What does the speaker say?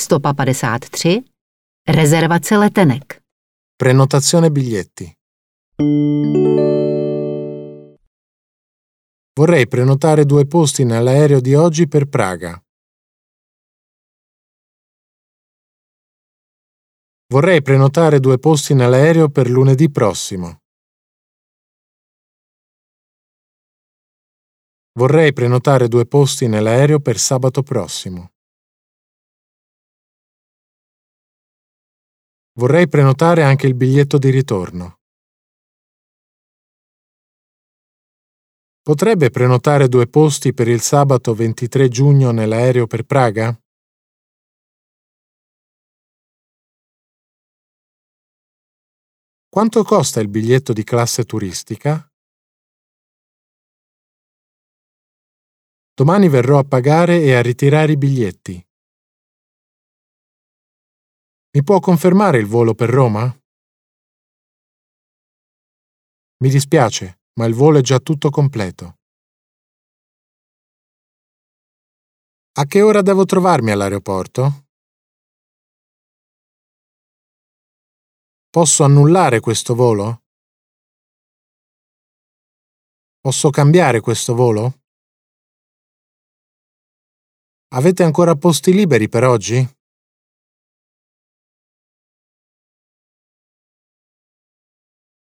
153. Rezervace letenek. Prenotazione biglietti. Vorrei prenotare 2 posti nell'aereo di oggi per Praga. Vorrei prenotare 2 posti nell'aereo per lunedì prossimo. Vorrei prenotare 2 posti nell'aereo per sabato prossimo. Vorrei prenotare anche il biglietto di ritorno. Potrebbe prenotare 2 posti per il sabato 23 giugno nell'aereo per Praga? Quanto costa il biglietto di classe turistica? Domani verrò a pagare e a ritirare i biglietti. Mi può confermare il volo per Roma? Mi dispiace, ma il volo è già tutto completo. A che ora devo trovarmi all'aeroporto? Posso annullare questo volo? Posso cambiare questo volo? Avete ancora posti liberi per oggi?